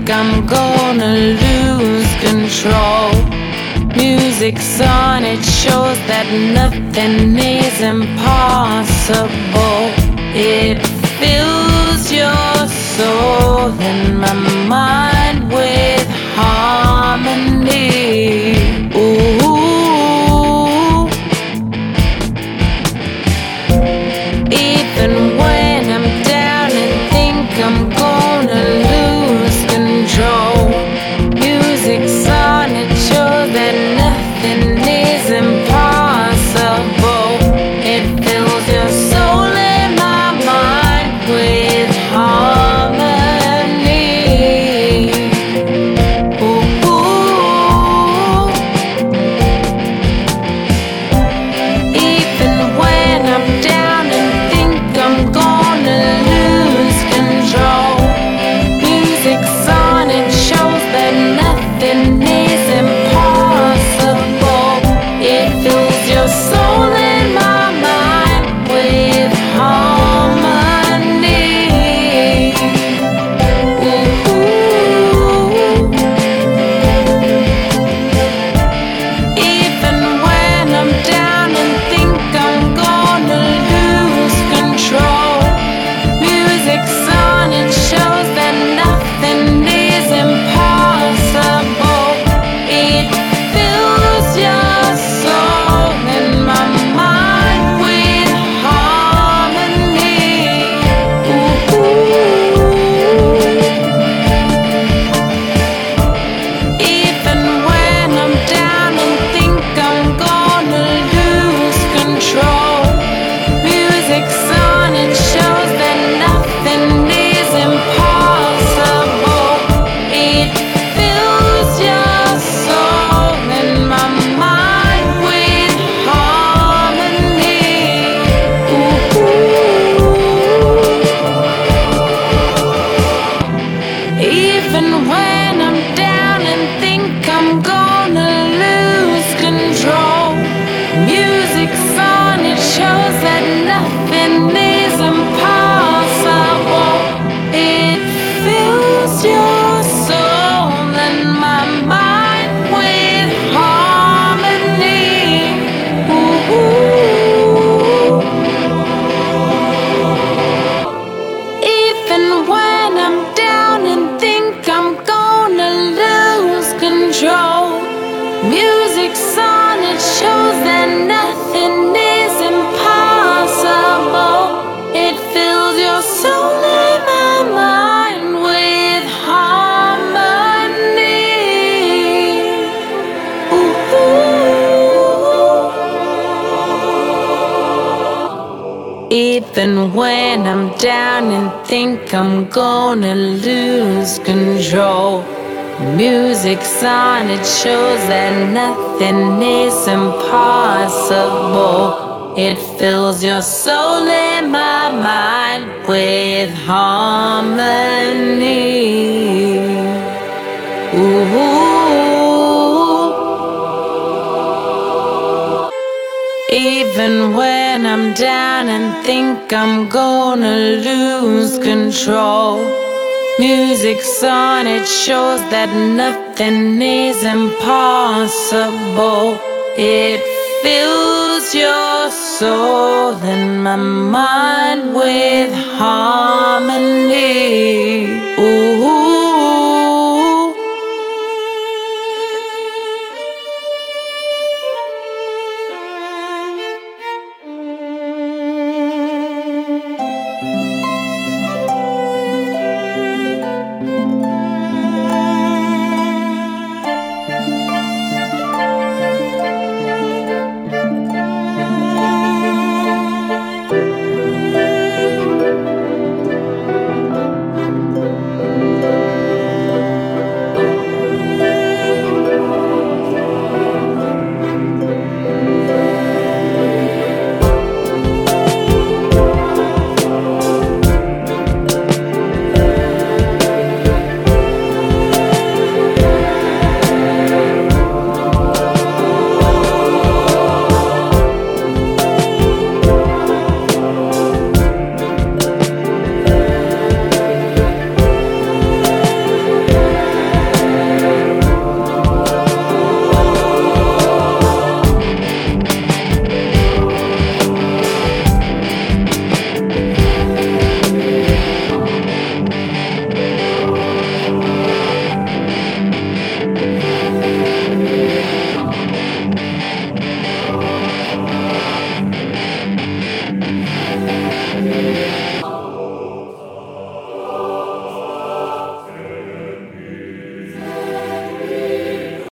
I'm gonna lose control. Music's on, it shows that nothing is impossible. It fills your soul and my mind with harmony. Ooh. Even when I'm down and think I'm gonna lose control, music's on, it shows that nothing is impossible. It fills your soul and my mind with harmony. Ooh. Even when I'm down and think I'm gonna lose control, music's on, it shows that nothing is impossible. It fills your soul and my mind with harmony. Ooh. Even when I'm down and think I'm gonna lose control, music's on, it shows that nothing is impossible. It fills your soul and my mind with harmony. Ooh. Even when I'm down and think I'm gonna lose control, music's on, it shows that nothing is impossible. It fills your soul and my mind with harmony. Ooh. Even when I'm down and think I'm gonna lose control, music's on, it shows that nothing is impossible. It fills your soul and my mind with harmony. Ooh. Even when I'm down and think I'm gonna lose control, music's on, it shows that nothing is impossible. It fills your soul and my mind with harmony. Ooh. Even when I'm down and think I'm gonna lose control, music's on, it shows that nothing is impossible. It fills your soul and my mind with harmony. Ooh. Even when I'm down and think I'm gonna lose control, music's on, it shows that nothing is impossible. It fills your soul and my mind with harmony. Ooh.